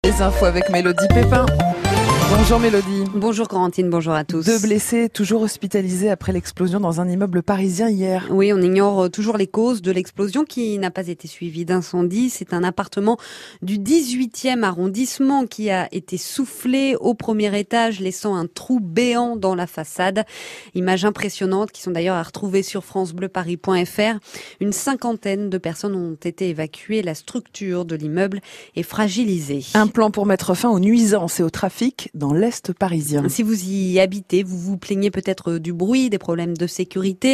Les infos avec Mélodie Pépin. Bonjour Mélodie. Bonjour Corentine, bonjour à tous. 2 blessés toujours hospitalisés après l'explosion dans un immeuble parisien hier. Oui, on ignore toujours les causes de l'explosion qui n'a pas été suivie d'incendie. C'est un appartement du 18e arrondissement qui a été soufflé au premier étage, laissant un trou béant dans la façade. Images impressionnantes qui sont d'ailleurs à retrouver sur francebleuparis.fr. Une cinquantaine de personnes ont été évacuées. La structure de l'immeuble est fragilisée. Un plan pour mettre fin aux nuisances et au trafic dans l'Est parisien. Si vous y habitez, vous vous plaignez peut-être du bruit, des problèmes de sécurité.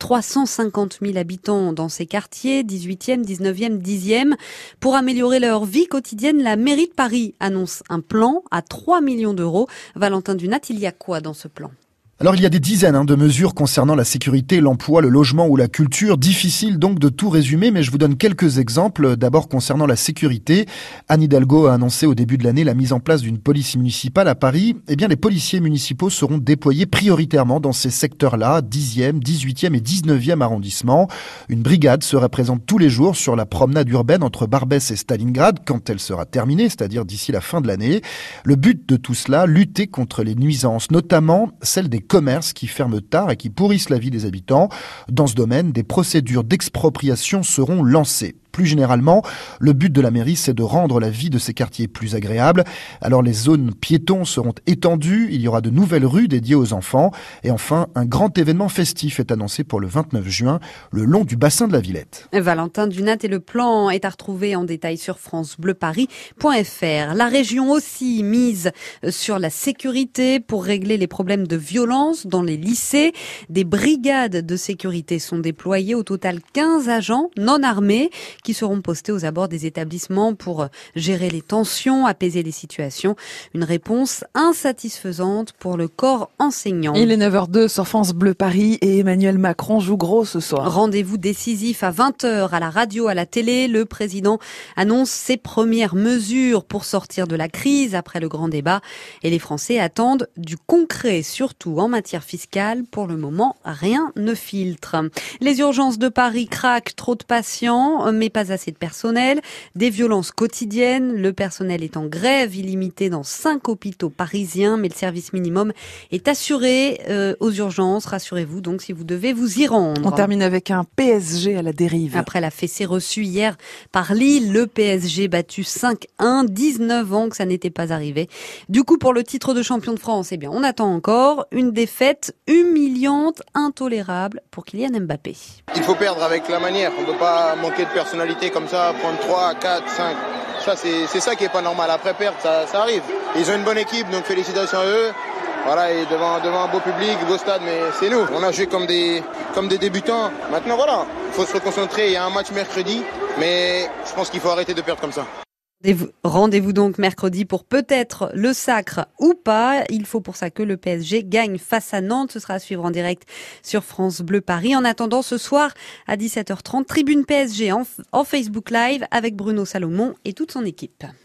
350 000 habitants dans ces quartiers, 18e, 19e, 10e. Pour améliorer leur vie quotidienne, la mairie de Paris annonce un plan à 3 millions d'euros. Valentin Dunat, il y a quoi dans ce plan ? Alors il y a des dizaines de mesures concernant la sécurité, l'emploi, le logement ou la culture. Difficile donc de tout résumer, mais je vous donne quelques exemples. D'abord concernant la sécurité, Anne Hidalgo a annoncé au début de l'année la mise en place d'une police municipale à Paris. Eh bien les policiers municipaux seront déployés prioritairement dans ces secteurs-là, 10e, 18e et 19e arrondissement. Une brigade sera présente tous les jours sur la promenade urbaine entre Barbès et Stalingrad quand elle sera terminée, c'est-à-dire d'ici la fin de l'année. Le but de tout cela, lutter contre les nuisances, notamment celles des commerces qui ferment tard et qui pourrissent la vie des habitants. Dans ce domaine, des procédures d'expropriation seront lancées. Plus généralement, le but de la mairie, c'est de rendre la vie de ces quartiers plus agréable. Alors les zones piétons seront étendues, il y aura de nouvelles rues dédiées aux enfants. Et enfin, un grand événement festif est annoncé pour le 29 juin, le long du bassin de la Villette. Valentin Dunat, et le plan est à retrouver en détail sur francebleuparis.fr. La région aussi mise sur la sécurité pour régler les problèmes de violence dans les lycées. Des brigades de sécurité sont déployées, au total 15 agents non armés qui seront postés aux abords des établissements pour gérer les tensions, apaiser les situations. Une réponse insatisfaisante pour le corps enseignant. Il est 9h02 sur France Bleu Paris et Emmanuel Macron joue gros ce soir. Rendez-vous décisif à 20h à la radio, à la télé. Le président annonce ses premières mesures pour sortir de la crise après le grand débat. Et les Français attendent du concret, surtout en matière fiscale. Pour le moment, rien ne filtre. Les urgences de Paris craquent, trop de patients, mais pas assez de personnel, des violences quotidiennes, le personnel est en grève illimitée dans 5 hôpitaux parisiens, mais le service minimum est assuré aux urgences, rassurez-vous donc si vous devez vous y rendre. On termine avec un PSG à la dérive. Après la fessée reçue hier par Lille, le PSG battu 5-1, 19 ans que ça n'était pas arrivé. Du coup, pour le titre de champion de France, eh bien, on attend encore une défaite humiliante, intolérable pour Kylian Mbappé. Il faut perdre avec la manière, on ne peut pas manquer de personnalité comme ça, prendre 3, 4, 5. Ça, c'est ça qui est pas normal. Après perdre, ça arrive. Ils ont une bonne équipe, donc félicitations à eux. Voilà, et devant un beau public, beau stade, mais c'est nous. On a joué comme des débutants. Maintenant, voilà, il faut se reconcentrer. Il y a un match mercredi, mais je pense qu'il faut arrêter de perdre comme ça. Rendez-vous donc mercredi pour peut-être le sacre ou pas. Il faut pour ça que le PSG gagne face à Nantes. Ce sera à suivre en direct sur France Bleu Paris. En attendant, ce soir à 17h30, Tribune PSG en Facebook Live avec Bruno Salomon et toute son équipe.